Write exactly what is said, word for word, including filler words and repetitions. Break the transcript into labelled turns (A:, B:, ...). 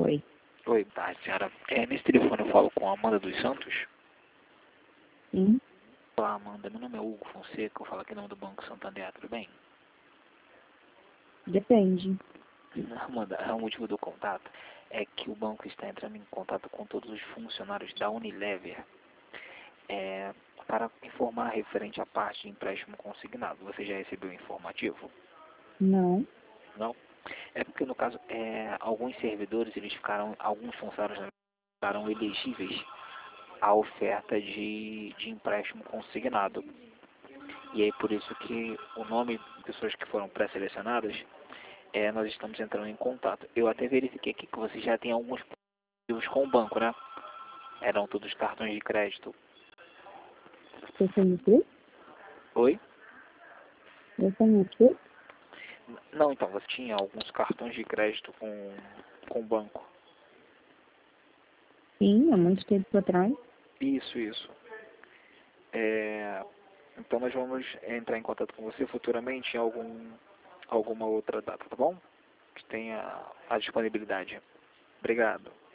A: Oi.
B: Oi, boa tarde, senhora. É, nesse telefone eu falo com a Amanda dos Santos.
A: Sim,
B: Olá, Amanda. Meu nome é Hugo Fonseca. Eu falo aqui em nome do Banco Santander. Tudo bem?
A: depende.
B: Amanda, o motivo do contato é que o banco está entrando em contato com todos os funcionários da Unilever é, para informar referente à parte de empréstimo consignado. Você já recebeu o informativo?
A: Não.
B: Não? É porque, no caso, é, alguns servidores, eles ficaram, alguns funcionários né, ficaram elegíveis à oferta de, de empréstimo consignado. E aí, por isso que o nome de pessoas que foram pré-selecionadas, é, nós estamos entrando em contato. Eu até verifiquei aqui que você já tem alguns positivos com o banco, né? Eram todos cartões de crédito.
A: Você tem o quê?
B: Oi?
A: Eu tenho o quê?
B: Não, então, você tinha alguns cartões de crédito com, com o banco.
A: Sim, há muito tempo atrás.
B: Isso, isso. É, então nós vamos entrar em contato com você futuramente em algum, alguma outra data, tá bom? Que tenha a disponibilidade. Obrigado.